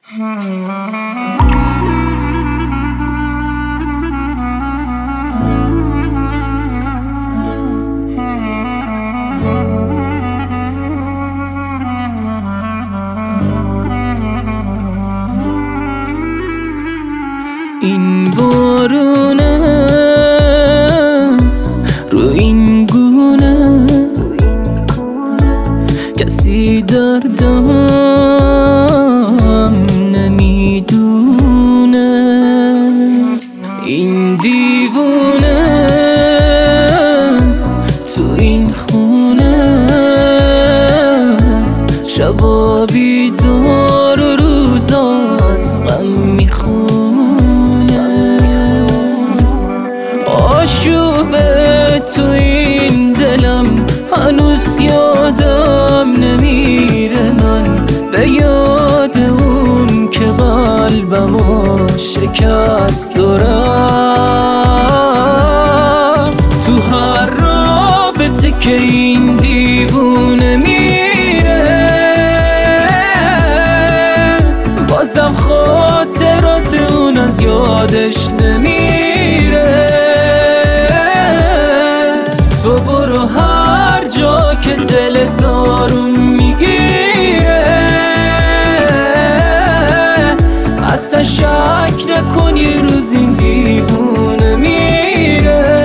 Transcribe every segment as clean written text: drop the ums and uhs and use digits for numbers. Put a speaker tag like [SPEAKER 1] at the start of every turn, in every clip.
[SPEAKER 1] این بارونه رو این گونه کسی دردم نمیدونه. این دیوونه تو این خونه شبا بیدار و روزا از غم میخونه. آشوبه تو این دلم هنوز یادم نمیره. من به یاد اون که قلبمو شکست دارم. تو هر رابطه که این دیوونه میره بازم خاطرات اون از یادش نمیره. تو برو هر جا که دلت آروم میگیره اصلا شک نکن یه روز این دیوونه میره.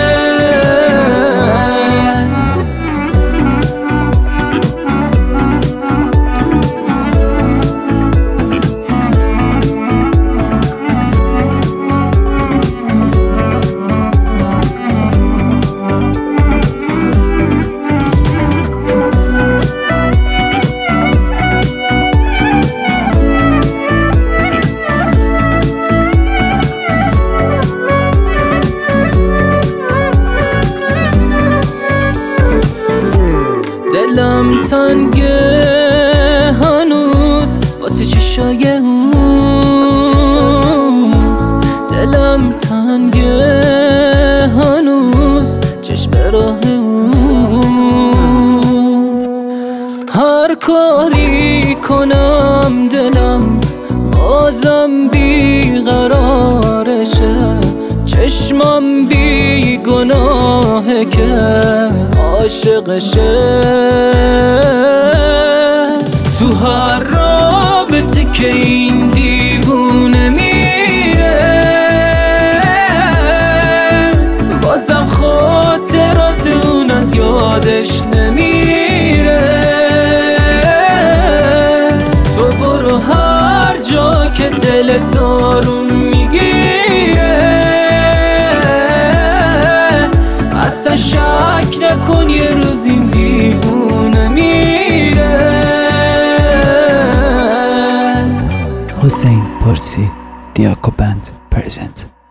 [SPEAKER 1] دلم تنگه هنوز واسه چشای اون. دلم تنگه هنوز چشم راه اون. هر کاری کنم دلم بازم بیقرارشه. چشمم بی گناهه که عاشقشه. تو هر رابطه که این دیوونه میره بازم خاطرات اون از یادش نمیره. تو برو هر جا که دلت آروم میگیره اصلا شک نکن یه روز این دیوونه میره.
[SPEAKER 2] حسین پارسی دیاکو بند پرزنت.